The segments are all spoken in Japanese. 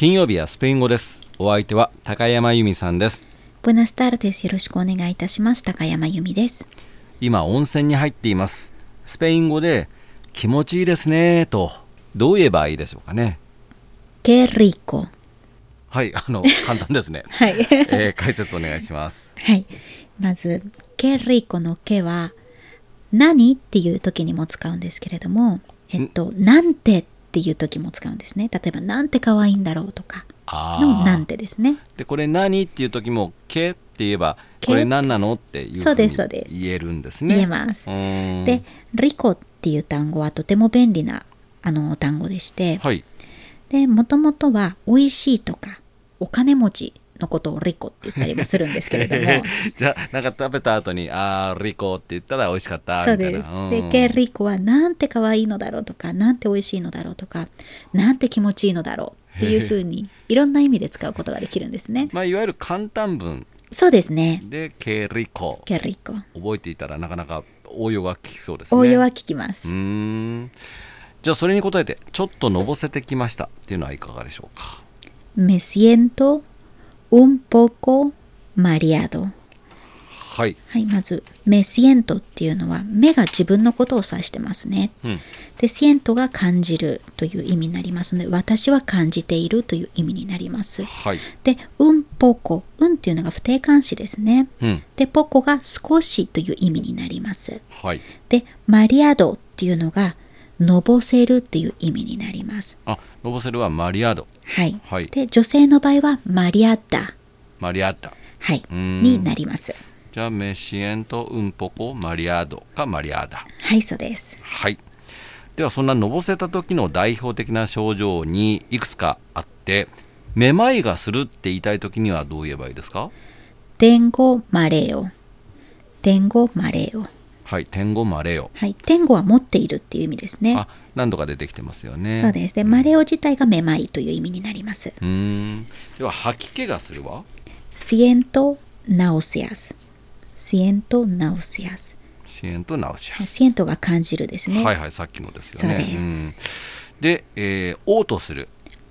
金曜日はスペイン語です。お相手は高山由美さんです。 Buenas tardes、よろしくお願いいたします。高山由美です。 今温泉に入っています。スペイン語で気持ちいいですねとどう言えばいいでしょうかね。 Qué rico。 はい、簡単ですね。 はい、 解説お願いします。 はい、まず Qué rico の Qué は何っていう時にも使うんですけれども、なんてっていう時も使うんですね。例えばなんて可愛いんだろうとかのなんてですね。 でこれ何っていう時もけって言えばこれ何なのっていうふうに言えるんですね。 言えます。でリコっていう単語はとても便利な単語でして、 はい、 でもともとは美味しいとかお金持ちのことをリコって言ったりもするんですけれどもじゃあなんか食べた後にリコって言ったら美味しかったみたいな。 そうです。でケリコはなんて可愛いのだろうとか、なんて美味しいのだろうとか、なんて気持ちいいのだろうっていうふうにいろんな意味で使うことができるんですね。 いわゆる簡単文。 そうですね。 でケリコ。 ケリコ。 覚えていたらなかなか応用が効きそうですね。 応用は効きます。 じゃあそれに答えてちょっとのぼせてきましたっていうのはいかがでしょうか。 Me siento un poco mareado。 はい、 はい、まずme sientoっていうのは目が自分のことを指してますね。でsientoが感じるという意味になりますので、私は感じているという意味になります。 はい、 でun poco、っていうのが不定冠詞ですね。でpocoが少しという意味になります。 はい、 でmareadoっていうのがのぼせるっていう意味になります。 のぼせるはマリアード。 はい、 はい、 で女性の場合はマリアッダ、 マリアーダ、 はい、になります。 じゃあメシエントウンポコマリアードかマリアーダ。 はい、そうです。 はい。ではそんなのぼせた時の代表的な症状にいくつかあって、めまいがするって言いたい時にはどう言えばいいですか。 tengo mareo、tengo mareo。 はい、テンゴマレオ。 はい、テンゴは持っているっていう意味ですね。 何度か出てきてますよね。 そうです。で、マレオ自体がめまいという意味になります。 では吐き気がするは siento náuseas、siento náuseas、 siento náuseas。 sientoが感じるですね。 はいはい、さっきのですよね。 そうです。 で、嘔吐する。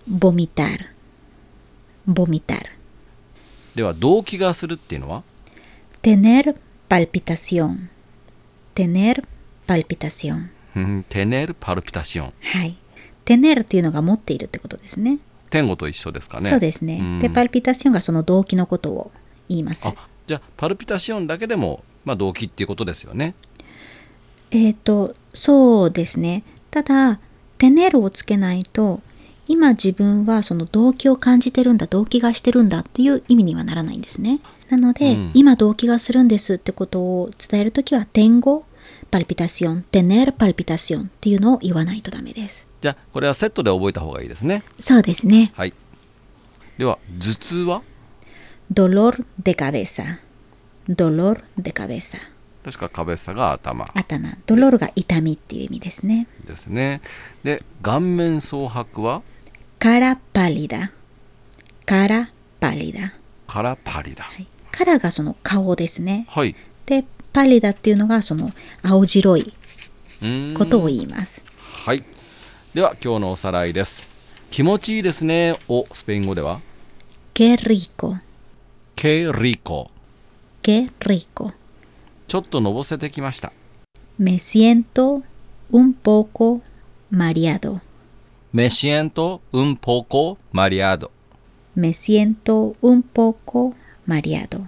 vomitar、vomitar。 では動悸がするっていうのは tener palpitación、tener palpitación。 tener palpitación。 はい。tener っていうのが持っているってことですね。 天語と一緒ですかね。 そうですね。で、パルピタシオンがその動悸のことを言います。 じゃあパルピタシオンだけでも、動悸っていうことですよね。 そうですね。ただ、テネルをつけないと、今自分はその動悸を感じてるんだ、動悸がしてるんだっていう意味にはならないんですね。なので、今動悸がするんですってことを伝えるときは、tengo palpitación、tener palpitaciónっていうのを言わないとダメです。 じゃあこれはセットで覚えた方がいいですね。 そうですね。 はい。では頭痛は dolor de cabeza、dolor de cabeza。 確かカベサが頭。 ドロールが痛みっていう意味ですね。 ですね。で、顔面蒼白は cara pálida、cara pálida。 cara pálida。 はい、カラがその顔ですね。 はい。 で、パリダっていうのがその青白いことを言います。 はい。では今日のおさらいです。気持ちいいですねをスペイン語では qué rico、 qué rico、 qué rico。 ちょっとのぼせてきました。 me siento un poco mareado、 me siento un poco mareado、 me siento un poco mareado。